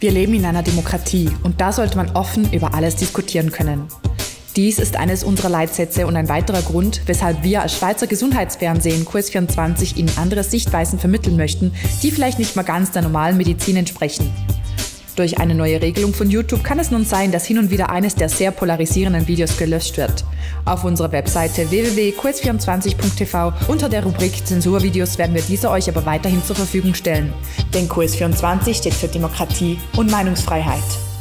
Wir leben in einer Demokratie und da sollte man offen über alles diskutieren können. Dies ist eines unserer Leitsätze und ein weiterer Grund, weshalb wir als Schweizer Gesundheitsfernsehen QS24 Ihnen andere Sichtweisen vermitteln möchten, die vielleicht nicht mal ganz der normalen Medizin entsprechen. Durch eine neue Regelung von YouTube kann es nun sein, dass hin und wieder eines der sehr polarisierenden Videos gelöscht wird. Auf unserer Webseite www.qs24.tv unter der Rubrik Zensurvideos werden wir diese euch aber weiterhin zur Verfügung stellen. Denn QS24 steht für Demokratie und Meinungsfreiheit.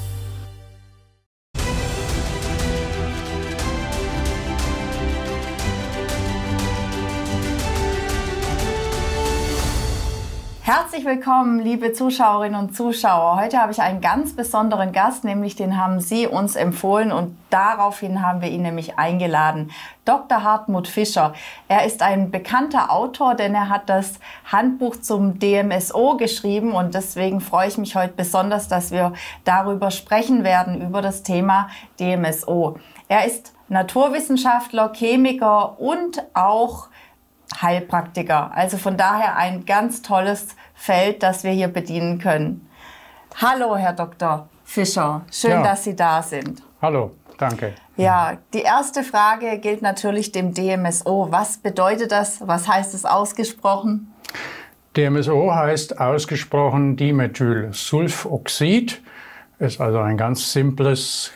Herzlich willkommen, liebe Zuschauerinnen und Zuschauer. Heute habe ich einen ganz besonderen Gast, nämlich den haben Sie uns empfohlen und daraufhin haben wir ihn nämlich eingeladen. Dr. Hartmut Fischer. Er ist ein bekannter Autor, denn er hat das Handbuch zum DMSO geschrieben und deswegen freue ich mich heute besonders, dass wir darüber sprechen werden, über das Thema DMSO. Er ist Naturwissenschaftler, Chemiker und auch Heilpraktiker. Also von daher ein ganz tolles Feld, das wir hier bedienen können. Hallo, Herr Dr. Fischer. Schön, dass Sie da sind. Hallo, danke. Ja, die erste Frage gilt natürlich dem DMSO. Was bedeutet das? Was heißt es ausgesprochen? DMSO heißt ausgesprochen Dimethylsulfoxid. Ist also ein ganz simples,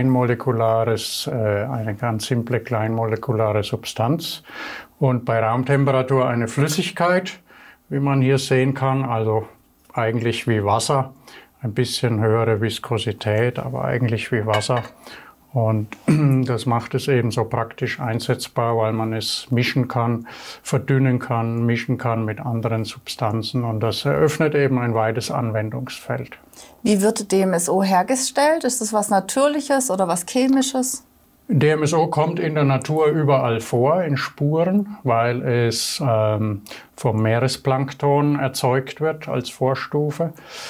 eine ganz simple kleinmolekulare Substanz und bei Raumtemperatur eine Flüssigkeit, wie man hier sehen kann, also eigentlich wie Wasser, ein bisschen höhere Viskosität, aber eigentlich wie Wasser. Und das macht es eben so praktisch einsetzbar, weil man es mischen kann, verdünnen kann, mischen kann mit anderen Substanzen und das eröffnet eben ein weites Anwendungsfeld. Wie wird DMSO hergestellt? Ist das was Natürliches oder was Chemisches? DMSO kommt in der Natur überall vor, in Spuren, weil es vom Meeresplankton erzeugt wird als Vorstufe.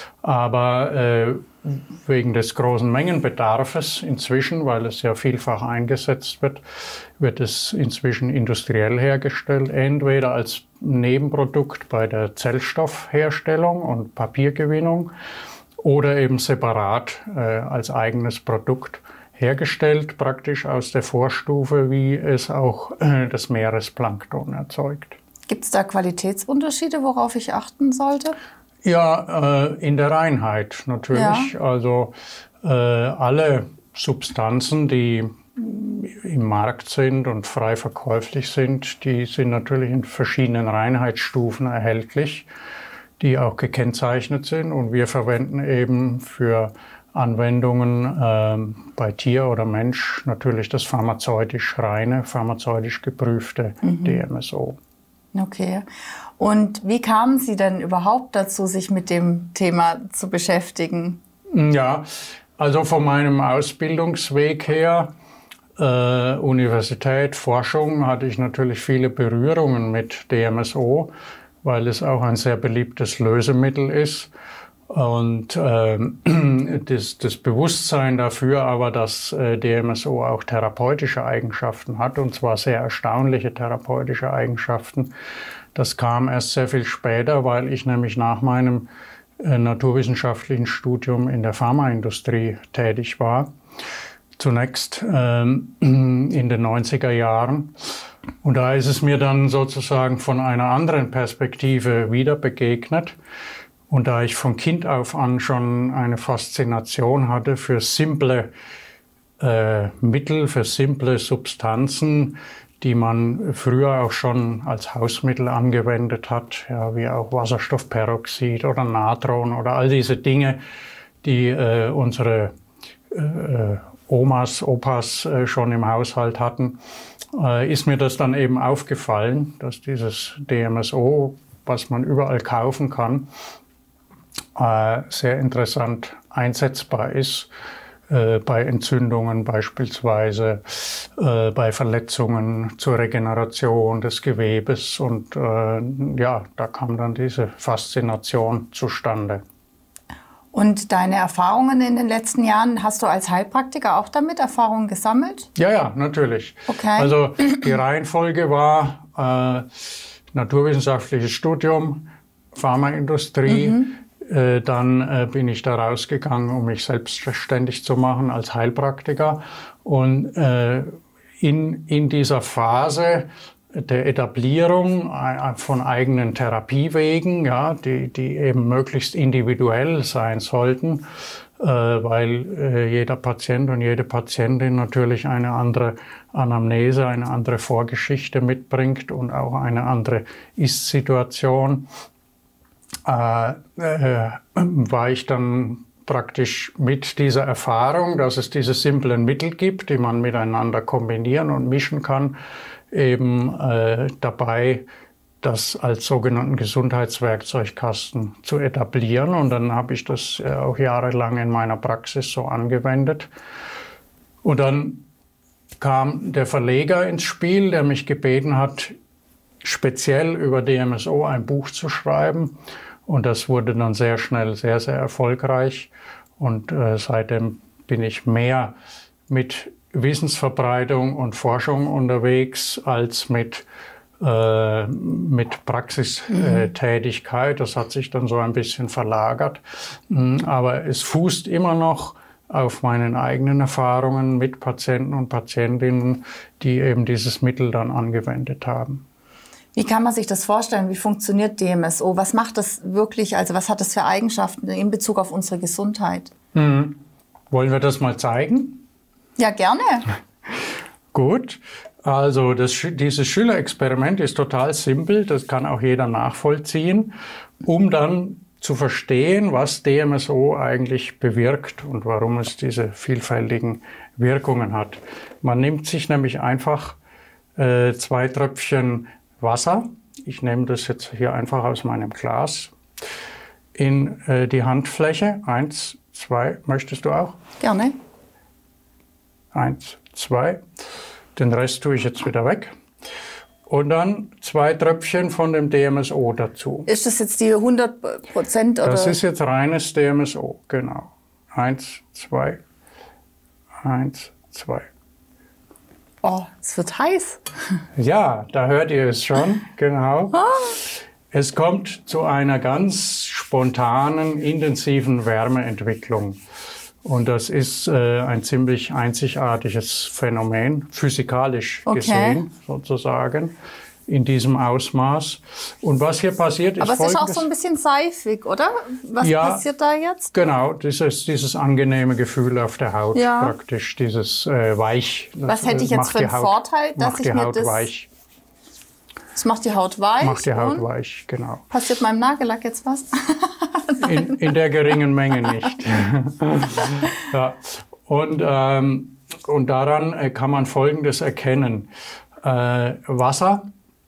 Aber wegen des großen Mengenbedarfes inzwischen, weil es ja vielfach eingesetzt wird, wird es inzwischen industriell hergestellt, entweder als Nebenprodukt bei der Zellstoffherstellung und Papiergewinnung oder eben separat als eigenes Produkt hergestellt, praktisch aus der Vorstufe, wie es auch das Meeresplankton erzeugt. Gibt es da Qualitätsunterschiede, worauf ich achten sollte? Ja, in der Reinheit natürlich. Ja. Also alle Substanzen, die im Markt sind und frei verkäuflich sind, die sind natürlich in verschiedenen Reinheitsstufen erhältlich, die auch gekennzeichnet sind. Und wir verwenden eben für Anwendungen bei Tier oder Mensch natürlich das pharmazeutisch reine, pharmazeutisch geprüfte DMSO. Okay. Und wie kamen Sie denn überhaupt dazu, sich mit dem Thema zu beschäftigen? Ja, also von meinem Ausbildungsweg her, Universität, Forschung, hatte ich natürlich viele Berührungen mit DMSO, weil es auch ein sehr beliebtes Lösemittel ist. Und das Bewusstsein dafür aber, dass DMSO auch therapeutische Eigenschaften hat, und zwar sehr erstaunliche therapeutische Eigenschaften, das kam erst sehr viel später, weil ich nämlich nach meinem naturwissenschaftlichen Studium in der Pharmaindustrie tätig war. Zunächst in den 90er Jahren. Und da ist es mir dann sozusagen von einer anderen Perspektive wieder begegnet. Und da ich von Kind auf an schon eine Faszination hatte für simple Mittel, für simple Substanzen, die man früher auch schon als Hausmittel angewendet hat, ja, wie auch Wasserstoffperoxid oder Natron oder all diese Dinge, die unsere Omas, Opas schon im Haushalt hatten, ist mir das dann eben aufgefallen, dass dieses DMSO, was man überall kaufen kann, sehr interessant einsetzbar ist, bei Entzündungen beispielsweise, bei Verletzungen zur Regeneration des Gewebes und ja, da kam dann diese Faszination zustande. Und deine Erfahrungen in den letzten Jahren, hast du als Heilpraktiker auch damit Erfahrungen gesammelt? Ja, ja, natürlich. Okay. Also die Reihenfolge war naturwissenschaftliches Studium, Pharmaindustrie, Dann bin ich da rausgegangen, um mich selbstständig zu machen als Heilpraktiker. Und in dieser Phase der Etablierung von eigenen Therapiewegen, ja, die eben möglichst individuell sein sollten, weil jeder Patient und jede Patientin natürlich eine andere Anamnese, eine andere Vorgeschichte mitbringt und auch eine andere Ist-Situation, war ich dann praktisch mit dieser Erfahrung, dass es diese simplen Mittel gibt, die man miteinander kombinieren und mischen kann, eben dabei, das als sogenannten Gesundheitswerkzeugkasten zu etablieren. Und dann habe ich das auch jahrelang in meiner Praxis so angewendet. Und dann kam der Verleger ins Spiel, der mich gebeten hat, speziell über DMSO ein Buch zu schreiben. Und das wurde dann sehr schnell sehr, sehr erfolgreich. Und seitdem bin ich mehr mit Wissensverbreitung und Forschung unterwegs als mit Praxistätigkeit. Das hat sich dann so ein bisschen verlagert. Aber es fußt immer noch auf meinen eigenen Erfahrungen mit Patienten und Patientinnen, die eben dieses Mittel dann angewendet haben. Wie kann man sich das vorstellen? Wie funktioniert DMSO? Was macht das wirklich? Also was hat das für Eigenschaften in Bezug auf unsere Gesundheit? Wollen wir das mal zeigen? Ja, gerne. Gut. Also dieses Schülerexperiment ist total simpel. Das kann auch jeder nachvollziehen, um dann zu verstehen, was DMSO eigentlich bewirkt und warum es diese vielfältigen Wirkungen hat. Man nimmt sich nämlich einfach 2 Tröpfchen Wasser, ich nehme das jetzt hier einfach aus meinem Glas, in die Handfläche. 1, 2, möchtest du auch? Gerne. 1, 2. Den Rest tue ich jetzt wieder weg. Und dann 2 Tröpfchen von dem DMSO dazu. Ist das jetzt die 100% oder? Das ist jetzt reines DMSO, genau. 1, 2, 1, 2. Oh, es wird heiß. Ja, da hört ihr es schon, genau. Es kommt zu einer ganz spontanen, intensiven Wärmeentwicklung. Und das ist ein ziemlich einzigartiges Phänomen, physikalisch gesehen sozusagen, in diesem Ausmaß. Und was hier passiert, ist Folgendes. Aber es ist auch so ein bisschen seifig, oder? Was passiert da jetzt? Genau, dieses angenehme Gefühl auf der Haut praktisch, dieses weich. Was hätte ich jetzt für einen Vorteil, dass ich mir das... Weich. Das macht die Haut weich? Macht die Haut weich, genau. Passiert meinem Nagellack jetzt was? In der geringen Menge nicht. Ja. Und daran kann man Folgendes erkennen. Wasser,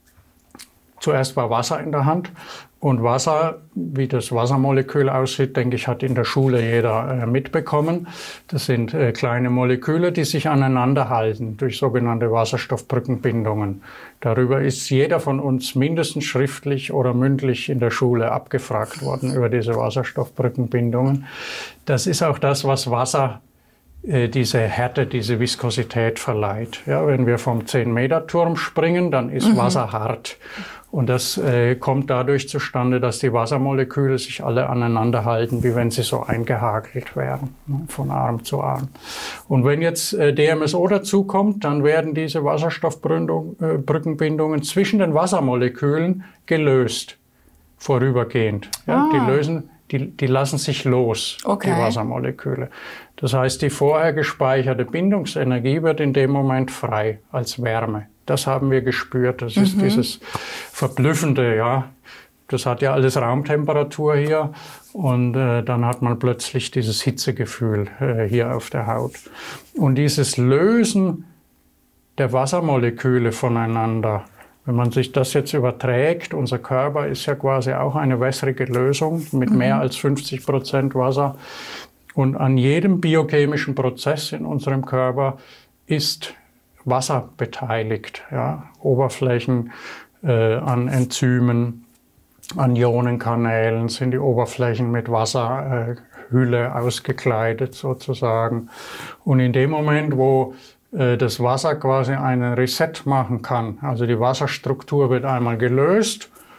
zuerst war Wasser in der Hand. Und Wasser, wie das Wassermolekül aussieht, denke ich, hat in der Schule jeder mitbekommen. Das sind kleine Moleküle, die sich aneinander halten durch sogenannte Wasserstoffbrückenbindungen. Darüber ist jeder von uns mindestens schriftlich oder mündlich in der Schule abgefragt worden über diese Wasserstoffbrückenbindungen. Das ist auch das, was Wasser diese Härte, diese Viskosität verleiht. Ja, wenn wir vom 10-Meter-Turm springen, dann ist Wasser hart. Und das kommt dadurch zustande, dass die Wassermoleküle sich alle aneinander halten, wie wenn sie so eingehakelt wären, ne, von Arm zu Arm. Und wenn jetzt DMSO dazukommt, dann werden diese Wasserstoffbrückenbindungen zwischen den Wassermolekülen gelöst, vorübergehend. Ja, die lassen sich los, die Wassermoleküle. Das heißt, die vorher gespeicherte Bindungsenergie wird in dem Moment frei als Wärme. Das haben wir gespürt. Das ist dieses Verblüffende, ja. Das hat ja alles Raumtemperatur hier. Und dann hat man plötzlich dieses Hitzegefühl hier auf der Haut. Und dieses Lösen der Wassermoleküle voneinander, wenn man sich das jetzt überträgt, unser Körper ist ja quasi auch eine wässrige Lösung mit mehr als 50% Wasser. Und an jedem biochemischen Prozess in unserem Körper ist Wasser beteiligt. Ja? Oberflächen an Enzymen, an Ionenkanälen sind die Oberflächen mit Wasserhülle ausgekleidet sozusagen. Und in dem Moment, wo das Wasser quasi einen Reset machen kann, also die Wasserstruktur wird einmal gelöst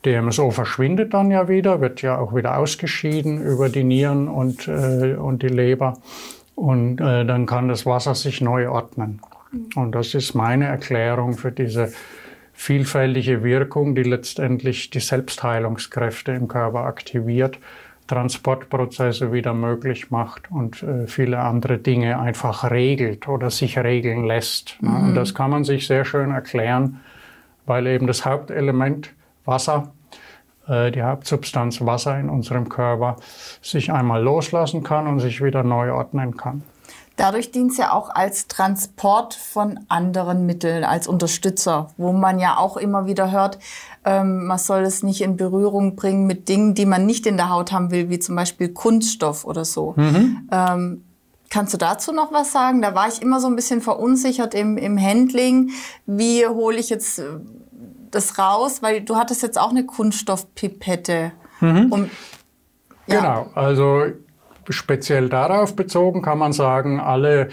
DMSO verschwindet dann ja wieder, wird ja auch wieder ausgeschieden über die Nieren und die Leber. Und dann kann das Wasser sich neu ordnen. Und das ist meine Erklärung für diese vielfältige Wirkung, die letztendlich die Selbstheilungskräfte im Körper aktiviert, Transportprozesse wieder möglich macht und viele andere Dinge einfach regelt oder sich regeln lässt. Mhm. Und das kann man sich sehr schön erklären, weil eben das Hauptelement Wasser, die Hauptsubstanz Wasser in unserem Körper, sich einmal loslassen kann und sich wieder neu ordnen kann. Dadurch dient es ja auch als Transport von anderen Mitteln, als Unterstützer, wo man ja auch immer wieder hört, man soll es nicht in Berührung bringen mit Dingen, die man nicht in der Haut haben will, wie zum Beispiel Kunststoff oder so. Mhm. Kannst du dazu noch was sagen? Da war ich immer so ein bisschen verunsichert im Handling. Wie hole ich jetzt das raus? Weil du hattest jetzt auch eine Kunststoffpipette. Mhm. Genau, also speziell darauf bezogen kann man sagen, alle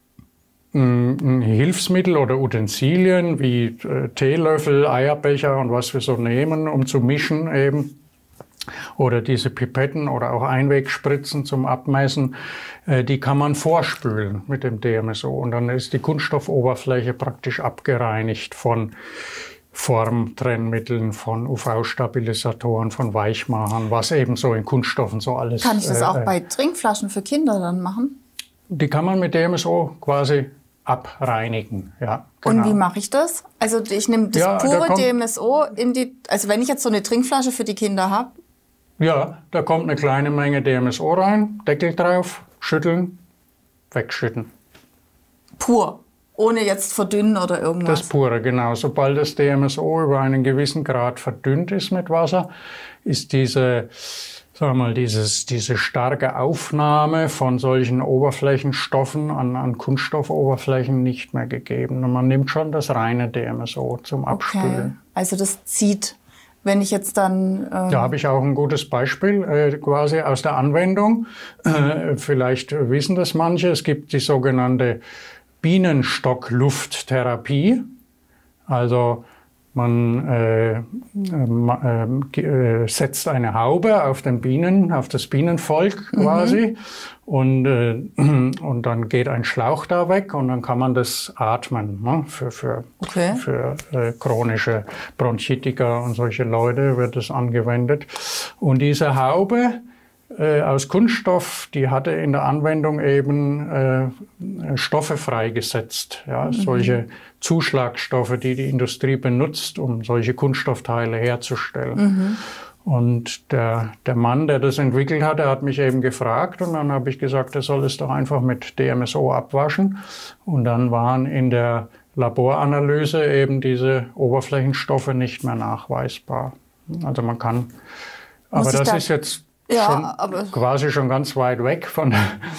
Hilfsmittel oder Utensilien wie Teelöffel, Eierbecher und was wir so nehmen, um zu mischen eben, oder diese Pipetten oder auch Einwegspritzen zum Abmessen, die kann man vorspülen mit dem DMSO. Und dann ist die Kunststoffoberfläche praktisch abgereinigt von Formtrennmitteln, von UV-Stabilisatoren, von Weichmachern, was eben so in Kunststoffen so alles... Kann ich das auch bei Trinkflaschen für Kinder dann machen? Die kann man mit DMSO quasi abreinigen, ja. Genau. Und wie mache ich das? Also ich nehme das pure DMSO also wenn ich jetzt so eine Trinkflasche für die Kinder habe? Ja, da kommt eine kleine Menge DMSO rein, Deckel drauf, schütteln, wegschütten. Pur? Ohne jetzt verdünnen oder irgendwas? Das pure, genau. Sobald das DMSO über einen gewissen Grad verdünnt ist mit Wasser, ist diese starke Aufnahme von solchen Oberflächenstoffen an Kunststoffoberflächen nicht mehr gegeben. Und man nimmt schon das reine DMSO zum Abspülen. Okay. Also das zieht, wenn ich jetzt dann... Da habe ich auch ein gutes Beispiel quasi aus der Anwendung. Vielleicht wissen das manche. Es gibt die sogenannte Bienenstocklufttherapie. Also man setzt eine Haube auf das Bienenvolk quasi und dann geht ein Schlauch da weg und dann kann man das atmen. Ne? Für chronische Bronchitika und solche Leute wird das angewendet. Und diese Haube aus Kunststoff, die hatte in der Anwendung eben Stoffe freigesetzt, ja, solche Zuschlagstoffe, die die Industrie benutzt, um solche Kunststoffteile herzustellen. Und der Mann, der das entwickelt hat, der hat mich eben gefragt und dann habe ich gesagt, er soll es doch einfach mit DMSO abwaschen. Und dann waren in der Laboranalyse eben diese Oberflächenstoffe nicht mehr nachweisbar. Also man kann, aber das ist jetzt quasi schon ganz weit weg von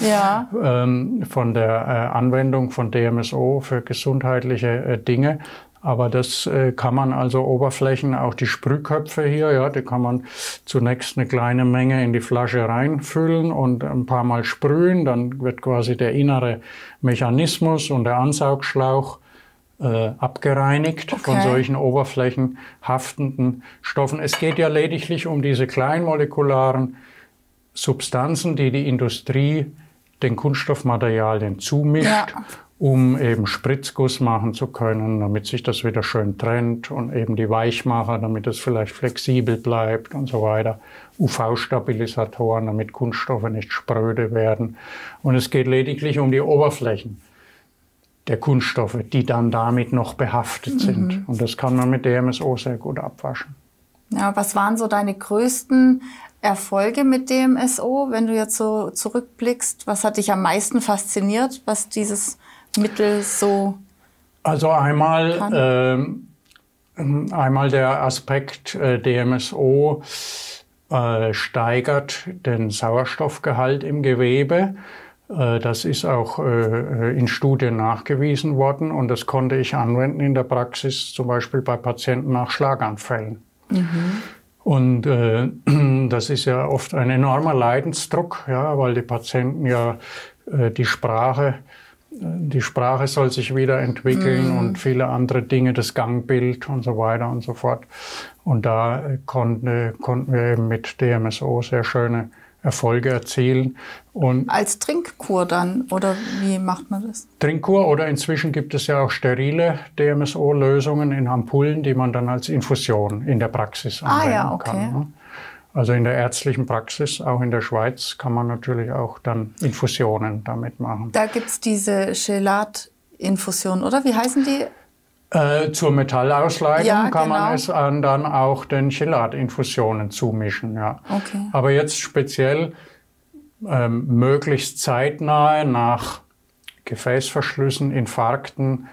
der Anwendung von DMSO für gesundheitliche Dinge. Aber das kann man also Oberflächen, auch die Sprühköpfe hier, ja, die kann man zunächst eine kleine Menge in die Flasche reinfüllen und ein paar Mal sprühen. Dann wird quasi der innere Mechanismus und der Ansaugschlauch abgereinigt von solchen oberflächenhaftenden Stoffen. Es geht ja lediglich um diese kleinmolekularen Substanzen, die die Industrie den Kunststoffmaterialien zumischt, um eben Spritzguss machen zu können, damit sich das wieder schön trennt und eben die Weichmacher, damit es vielleicht flexibel bleibt und so weiter. UV-Stabilisatoren, damit Kunststoffe nicht spröde werden. Und es geht lediglich um die Oberflächen der Kunststoffe, die dann damit noch behaftet sind. Und das kann man mit DMSO sehr gut abwaschen. Ja, was waren so deine größten Erfolge mit DMSO, wenn du jetzt so zurückblickst? Was hat dich am meisten fasziniert, was dieses Mittel so Also einmal der Aspekt DMSO steigert den Sauerstoffgehalt im Gewebe. Das ist auch in Studien nachgewiesen worden und das konnte ich anwenden in der Praxis, zum Beispiel bei Patienten nach Schlaganfällen. Und das ist ja oft ein enormer Leidensdruck, ja, weil die Patienten ja die Sprache die Sprache soll sich wieder entwickeln und viele andere Dinge, das Gangbild und so weiter und so fort. Und da konnten wir eben mit DMSO sehr schöne Erfolge erzielen. Und als Trinkkur dann, oder wie macht man das? Trinkkur, oder inzwischen gibt es ja auch sterile DMSO-Lösungen in Ampullen, die man dann als Infusion in der Praxis anwenden kann. Ne? Also in der ärztlichen Praxis, auch in der Schweiz, kann man natürlich auch dann Infusionen damit machen. Da gibt es diese Chelat-Infusion, oder? Wie heißen die? Zur Metallausleitung kann genau. man es dann auch den Chelat-Infusionen zumischen. Ja. Okay. Aber jetzt speziell möglichst zeitnah nach Gefäßverschlüssen, Infarkten,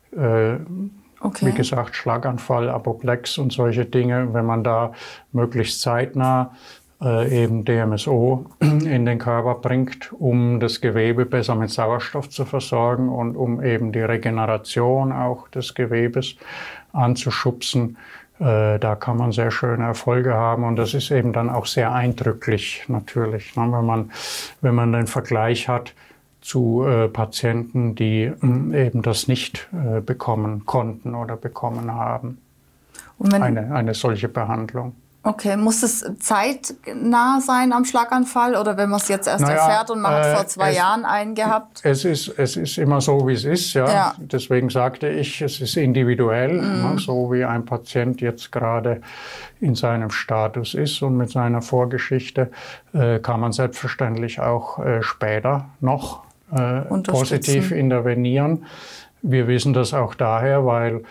wie gesagt, Schlaganfall, Apoplex und solche Dinge, wenn man da möglichst zeitnah eben DMSO in den Körper bringt, um das Gewebe besser mit Sauerstoff zu versorgen und um eben die Regeneration auch des Gewebes anzuschubsen. Da kann man sehr schöne Erfolge haben und das ist eben dann auch sehr eindrücklich natürlich, ne, wenn man den Vergleich hat zu Patienten, die eben das nicht bekommen konnten oder bekommen haben. Und eine solche Behandlung. Okay, muss es zeitnah sein am Schlaganfall oder wenn man es jetzt erst erfährt und man hat vor 2 Jahren einen gehabt? Es ist immer so, wie es ist. Ja. Deswegen sagte ich, es ist individuell, ne, so wie ein Patient jetzt gerade in seinem Status ist und mit seiner Vorgeschichte, kann man selbstverständlich auch später noch positiv intervenieren. Wir wissen das auch daher, weil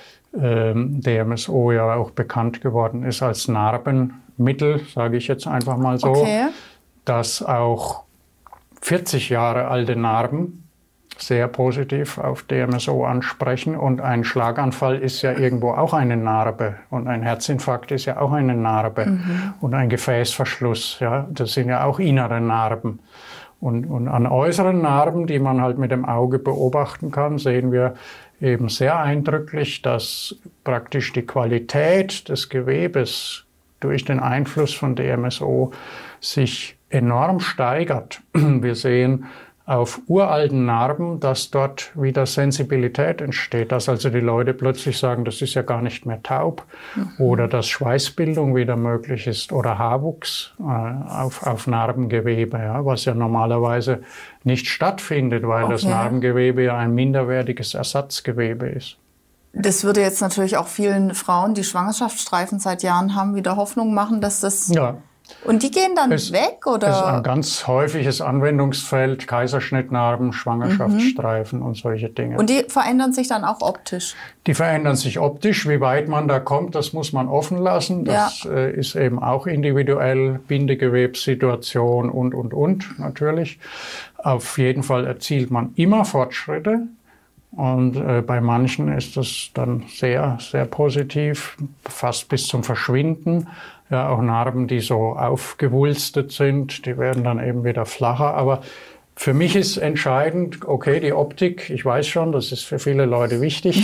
DMSO ja auch bekannt geworden ist als Narbenmittel, sage ich jetzt einfach mal so, dass auch 40 Jahre alte Narben sehr positiv auf DMSO ansprechen und ein Schlaganfall ist ja irgendwo auch eine Narbe und ein Herzinfarkt ist ja auch eine Narbe und ein Gefäßverschluss, ja, das sind ja auch innere Narben. Und an äußeren Narben, die man halt mit dem Auge beobachten kann, sehen wir eben sehr eindrücklich, dass praktisch die Qualität des Gewebes durch den Einfluss von DMSO sich enorm steigert. Wir sehen auf uralten Narben, dass dort wieder Sensibilität entsteht, dass also die Leute plötzlich sagen, das ist ja gar nicht mehr taub oder dass Schweißbildung wieder möglich ist oder Haarwuchs auf Narbengewebe, ja, was ja normalerweise nicht stattfindet, weil das Narbengewebe ja ein minderwertiges Ersatzgewebe ist. Das würde jetzt natürlich auch vielen Frauen, die Schwangerschaftsstreifen seit Jahren haben, wieder Hoffnung machen, dass das... Ja. Und die gehen dann weg, oder? Es ist ein ganz häufiges Anwendungsfeld, Kaiserschnittnarben, Schwangerschaftsstreifen und solche Dinge. Und die verändern sich dann auch optisch? Die verändern sich optisch. Wie weit man da kommt, das muss man offen lassen. Das ist eben auch individuell, Bindegewebssituation und natürlich. Auf jeden Fall erzielt man immer Fortschritte. Und bei manchen ist das dann sehr, sehr positiv, fast bis zum Verschwinden. Ja, auch Narben, die so aufgewulstet sind, die werden dann eben wieder flacher. Aber für mich ist entscheidend, okay, die Optik, ich weiß schon, das ist für viele Leute wichtig.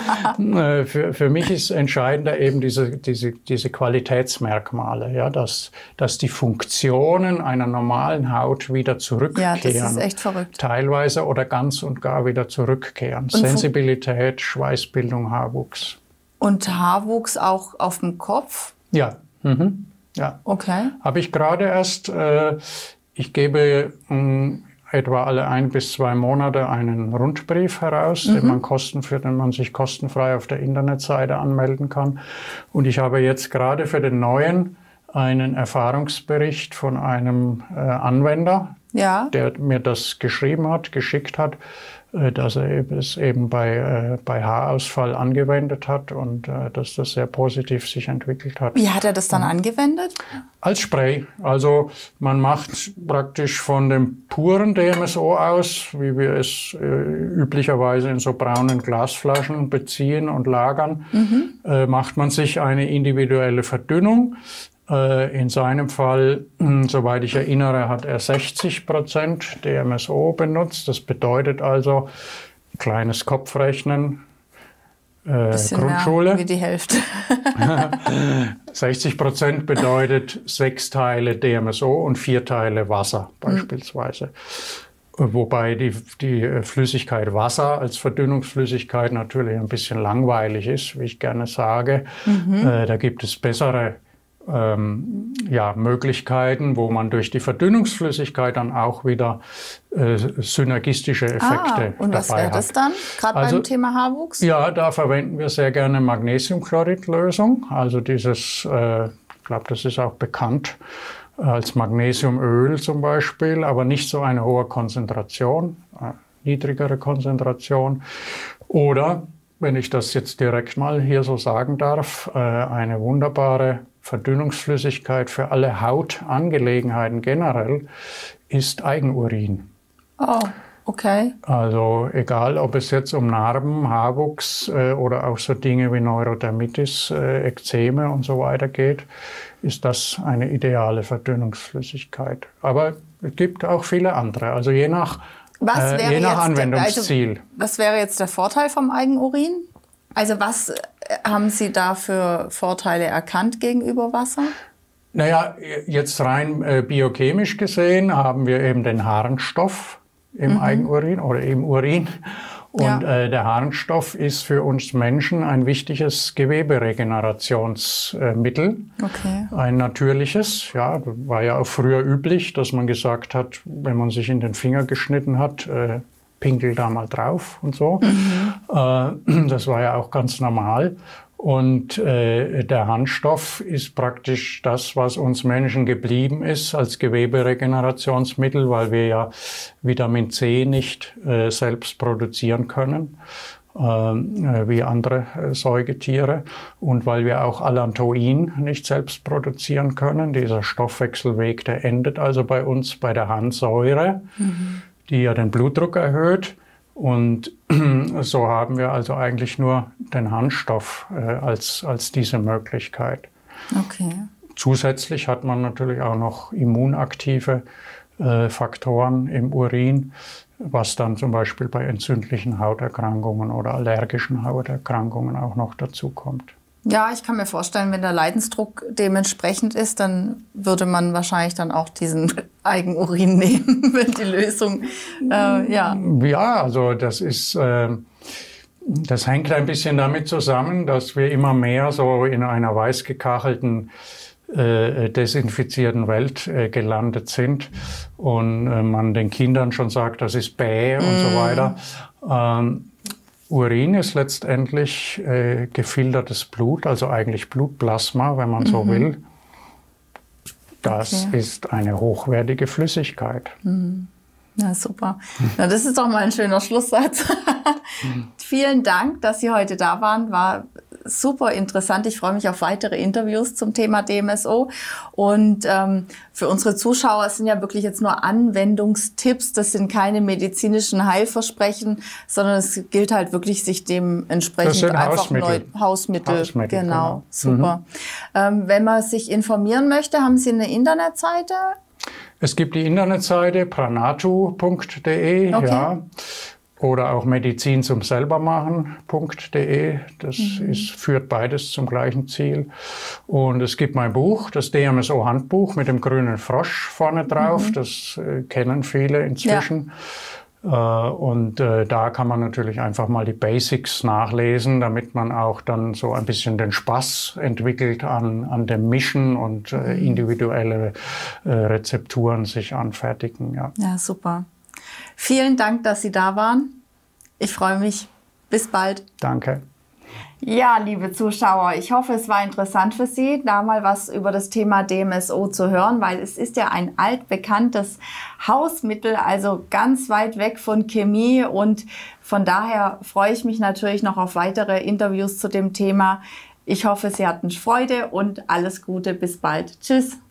Für mich ist entscheidender eben diese Qualitätsmerkmale, ja, dass die Funktionen einer normalen Haut wieder zurückkehren. Ja, das ist echt verrückt. Teilweise oder ganz und gar wieder zurückkehren. Und Sensibilität, Schweißbildung, Haarwuchs. Und Haarwuchs auch auf dem Kopf? Ja. Ja. Okay. Habe ich gerade erst, ich gebe etwa alle 1 bis 2 Monate einen Rundbrief heraus, den man sich kostenfrei auf der Internetseite anmelden kann. Und ich habe jetzt gerade für den neuen einen Erfahrungsbericht von einem Anwender, der mir das geschickt hat, dass er es eben bei Haarausfall angewendet hat und dass das sehr positiv sich entwickelt hat. Wie hat er das dann angewendet? Als Spray. Also man macht praktisch von dem puren DMSO aus, wie wir es üblicherweise in so braunen Glasflaschen beziehen und lagern, macht man sich eine individuelle Verdünnung. In seinem Fall, soweit ich erinnere, hat er 60% DMSO benutzt. Das bedeutet also, kleines Kopfrechnen, Grundschule. Mehr wie die Hälfte. 60% bedeutet 6 Teile DMSO und 4 Teile Wasser beispielsweise. Wobei die Flüssigkeit Wasser als Verdünnungsflüssigkeit natürlich ein bisschen langweilig ist, wie ich gerne sage. Da gibt es bessere Möglichkeiten, wo man durch die Verdünnungsflüssigkeit dann auch wieder synergistische Effekte und was wäre das dann, gerade beim Thema Haarwuchs? Ja, da verwenden wir sehr gerne Magnesiumchlorid-Lösung. Also dieses, ich glaube, das ist auch bekannt als Magnesiumöl zum Beispiel, aber nicht so eine hohe Konzentration, niedrigere Konzentration. Oder, wenn ich das jetzt direkt mal hier so sagen darf, eine wunderbare Verdünnungsflüssigkeit für alle Hautangelegenheiten generell ist Eigenurin. Oh, okay. Also egal, ob es jetzt um Narben, Haarwuchs oder auch so Dinge wie Neurodermitis, Ekzeme und so weiter geht, ist das eine ideale Verdünnungsflüssigkeit. Aber es gibt auch viele andere, also je nach Anwendungsziel. Was wäre jetzt der Vorteil vom Eigenurin? Also was haben Sie da für Vorteile erkannt gegenüber Wasser? Naja, jetzt rein biochemisch gesehen haben wir eben den Harnstoff im Eigenurin oder im Urin. Und der Harnstoff ist für uns Menschen ein wichtiges Geweberegenerationsmittel. Okay. Ein natürliches. Ja, war ja auch früher üblich, dass man gesagt hat, wenn man sich in den Finger geschnitten hat, pinkel da mal drauf und so. Das war ja auch ganz normal. Und der Harnstoff ist praktisch das, was uns Menschen geblieben ist als Geweberegenerationsmittel, weil wir ja Vitamin C nicht selbst produzieren können, wie andere Säugetiere. Und weil wir auch Allantoin nicht selbst produzieren können. Dieser Stoffwechselweg, der endet also bei uns bei der Harnsäure, die ja den Blutdruck erhöht. Und so haben wir also eigentlich nur den Harnstoff als diese Möglichkeit. Okay. Zusätzlich hat man natürlich auch noch immunaktive Faktoren im Urin, was dann zum Beispiel bei entzündlichen Hauterkrankungen oder allergischen Hauterkrankungen auch noch dazu kommt. Ja, ich kann mir vorstellen, wenn der Leidensdruck dementsprechend ist, dann würde man wahrscheinlich dann auch diesen Eigenurin nehmen, wenn die Lösung, Ja, also das ist, das hängt ein bisschen damit zusammen, dass wir immer mehr so in einer weiß gekachelten, desinfizierten Welt gelandet sind und man den Kindern schon sagt, das ist bäh und so weiter. Urin ist letztendlich gefiltertes Blut, also eigentlich Blutplasma, wenn man so will. Das ist eine hochwertige Flüssigkeit. Ja, super. Na, das ist doch mal ein schöner Schlusssatz. Vielen Dank, dass Sie heute da waren. War super interessant. Ich freue mich auf weitere Interviews zum Thema DMSO. Und für unsere Zuschauer sind ja wirklich jetzt nur Anwendungstipps. Das sind keine medizinischen Heilversprechen, sondern es gilt halt wirklich, sich dementsprechend einfach Hausmittel. Genau, super. Wenn man sich informieren möchte, haben Sie eine Internetseite? Es gibt die Internetseite pranatu.de, oder auch medizinzumselbermachen.de. Das führt beides zum gleichen Ziel. Und es gibt mein Buch, das DMSO-Handbuch mit dem grünen Frosch vorne drauf. Das kennen viele inzwischen. Und da kann man natürlich einfach mal die Basics nachlesen, damit man auch dann so ein bisschen den Spaß entwickelt an dem Mischen und individuelle Rezepturen sich anfertigen. Ja, super. Vielen Dank, dass Sie da waren. Ich freue mich. Bis bald. Danke. Ja, liebe Zuschauer, ich hoffe, es war interessant für Sie, da mal was über das Thema DMSO zu hören, weil es ist ja ein altbekanntes Hausmittel, also ganz weit weg von Chemie, und von daher freue ich mich natürlich noch auf weitere Interviews zu dem Thema. Ich hoffe, Sie hatten Freude und alles Gute. Bis bald. Tschüss.